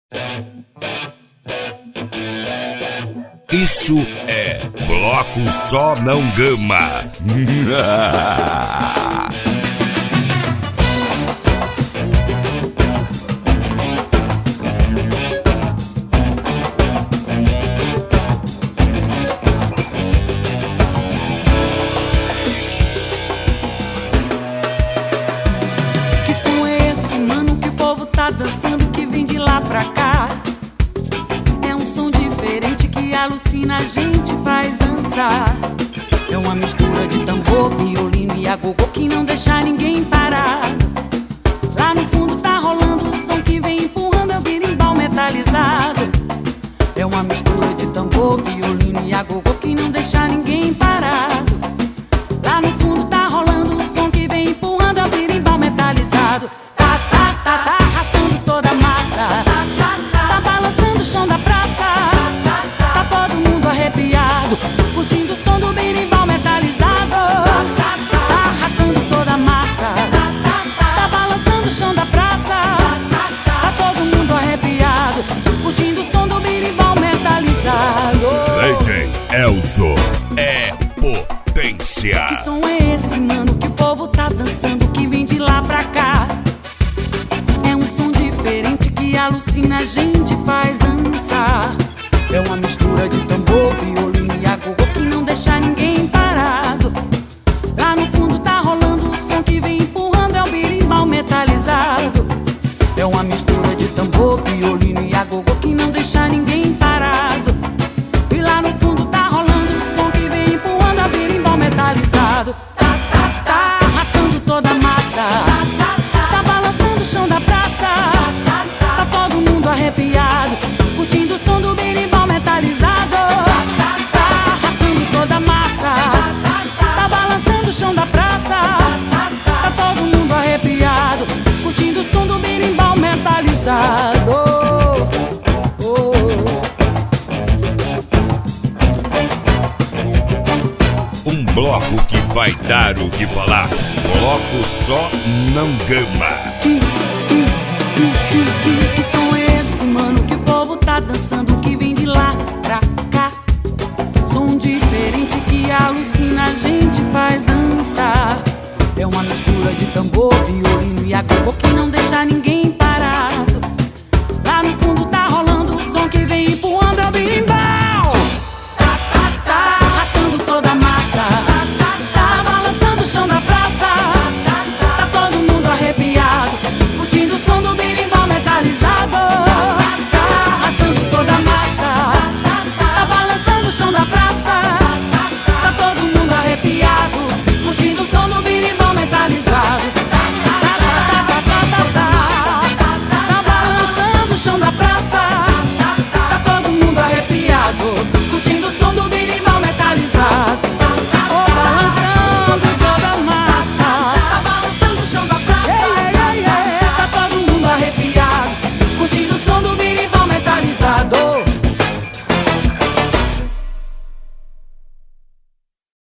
Isso é Bloco Só Não Gama. Que som é esse, mano, que o povo tá dançando, que vem de lá pra cá? É um som diferente que alucina, a gente faz dançar. É uma mistura de tambor, violino e agogô que não deixa ninguém parar. Lá no fundo tá rolando o som que vem empurrando o berimbau metalizado. É uma mistura de tambor, violino e agogô que não deixa ninguém parado. Lá no fundo tá rolando o som que vem empurrando o berimbau metalizado. Tá, tá, tá, tá arrastando toda a massa. Tá balançando o chão da praça. Tá todo mundo arrepiado, curtindo o som do berimbau metalizado. Tá arrastando toda a massa. Tá balançando o chão da praça. Tá todo mundo arrepiado, curtindo o som do berimbau metalizado. DJ Elzo é potência. Que som é esse, mano, que o povo tá dançando, que vem de lá pra cá? É um som diferente que alucina, a gente faz dançar. É uma mistura de tambor, violino e agogô que não deixa ninguém parado. Lá no fundo tá rolando o som que vem empurrando, é o berimbau metalizado. É uma mistura de tambor, violino e agogô que não deixa ninguém parado. E lá no fundo tá rolando o som que vem empurrando, é o berimbau metalizado. Tá, tá, tá arrastando toda a massa. Tá balançando o chão da praça. Tá todo mundo arrepiado, curtindo o som do berimbau metalizado. Tá arrastando toda a massa. Tá balançando o chão da praça. Tá todo mundo arrepiado, curtindo o som do berimbau metalizado. Um bloco que vai dar o que falar. Bloco Só Não Gama. Que som é esse, mano, que o povo tá dançando, que vem de lá pra cá? Som diferente que alucina, a gente faz dançar. É uma mistura de tambor, violino e agogô que não deixa ninguém